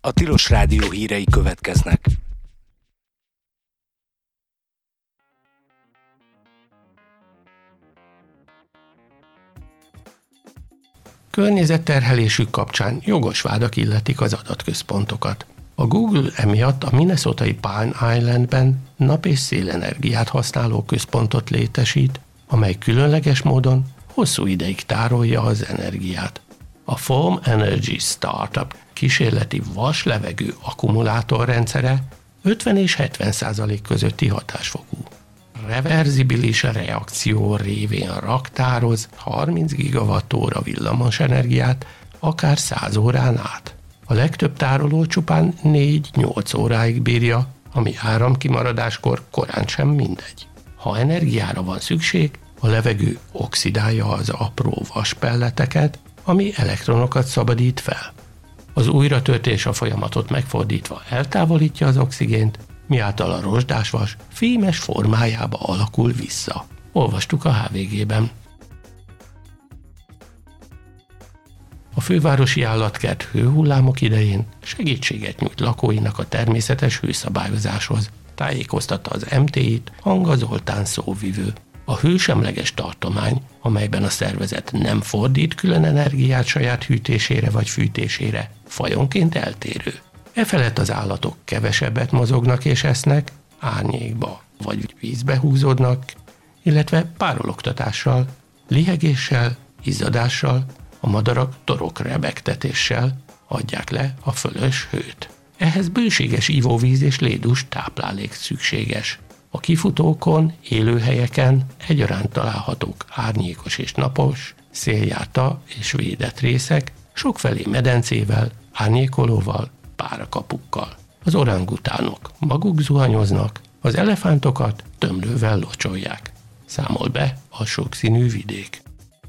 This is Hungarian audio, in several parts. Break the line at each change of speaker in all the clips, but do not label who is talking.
A Tilos Rádió hírei következnek.
Környezetterhelésük kapcsán jogos vádak illetik az adatközpontokat. A Google emiatt a minnesotai Pine Islandben nap- és szélenergiát használó központot létesít, amely különleges módon hosszú ideig tárolja az energiát. A Foam Energy Startup kísérleti vas-levegő akkumulátorrendszere 50 és 70% közötti hatásfokú. Reverzibilis reakció révén raktároz 30 gigawattóra villamos energiát, akár 100 órán át. A legtöbb tároló csupán 4-8 óráig bírja, ami áramkimaradáskor korán sem mindegy. Ha energiára van szükség, a levegő oxidálja az apró vaspelleteket, ami elektronokat szabadít fel. Az újratöltés a folyamatot megfordítva eltávolítja az oxigént, miáltal a rozsdásvas fémes formájába alakul vissza. Olvastuk a HVG-ben. A fővárosi állatkert hőhullámok idején segítséget nyújt lakóinak a természetes hőszabályozáshoz, tájékoztatta az MTI-t Hanga Zoltán szóvivő. A hősemleges tartomány, amelyben a szervezet nem fordít külön energiát saját hűtésére vagy fűtésére, fajonként eltérő. Efelett az állatok kevesebbet mozognak és esznek, árnyékba vagy vízbe húzódnak, illetve párologtatással, lihegéssel, izzadással, a madarak torok rebegtetéssel adják le a fölös hőt. Ehhez bőséges ivóvíz és lédús táplálék szükséges. A kifutókon, élőhelyeken egyaránt találhatók árnyékos és napos, széljárta és védett részek, sokfelé medencével, árnyékolóval, párakapukkal. Az orangutánok maguk zuhanyoznak, az elefántokat tömlővel locsolják. Számol be a sokszínű vidék.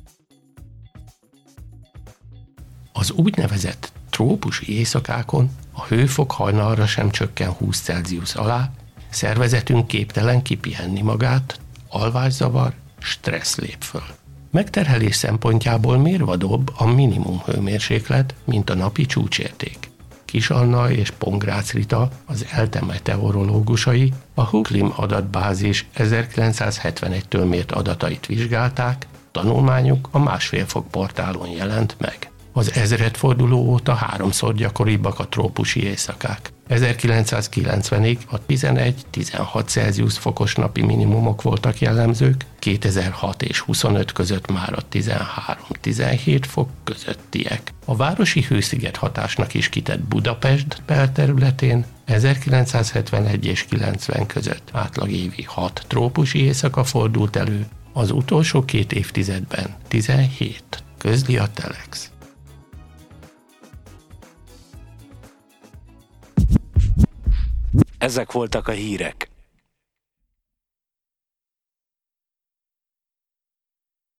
Az úgynevezett trópusi éjszakákon a hőfok hajnalra sem csökken 20 Celsius alá, szervezetünk képtelen kipihenni magát, alvászavar, stressz lép föl. Megterhelés szempontjából mérvadóbb a minimum hőmérséklet, mint a napi csúcsérték. Kis Anna és Pongrácz Rita, az ELTE meteorológusai, a Huklim adatbázis 1971-től mért adatait vizsgálták, tanulmányuk a 1,5 fok portálon jelent meg. Az ezredforduló óta 3-szor gyakoribbak a trópusi éjszakák. 1990-ig a 11-16 Celsius fokos napi minimumok voltak jellemzők, 2006 és 25 között már a 13-17 fok közöttiek. A városi hősziget hatásnak is kitett Budapest belterületén 1971 és 90 között átlagévi 6 trópusi éjszaka fordult elő, az utolsó 2 évtizedben 17, közli a Telex.
Ezek voltak a hírek.